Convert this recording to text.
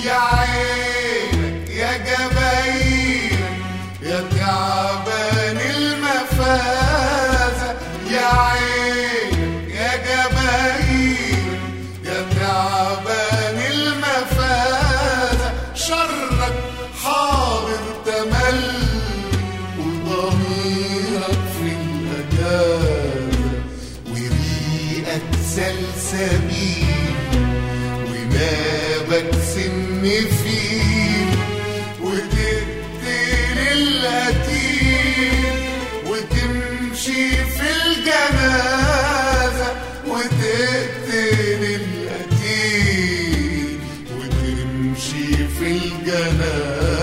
يا عينك يا جباينك يا تعبان المفازة، يا عينك يا جباينك يا تعبان المفازة، شرك حاضر تمل وضميرك في الأجازة، وريقك سلسبيل وبابك سم فيه، وتقتل القتيل وتمشي في الجنازة، وتقتل القتيل وتمشي في الجنازة.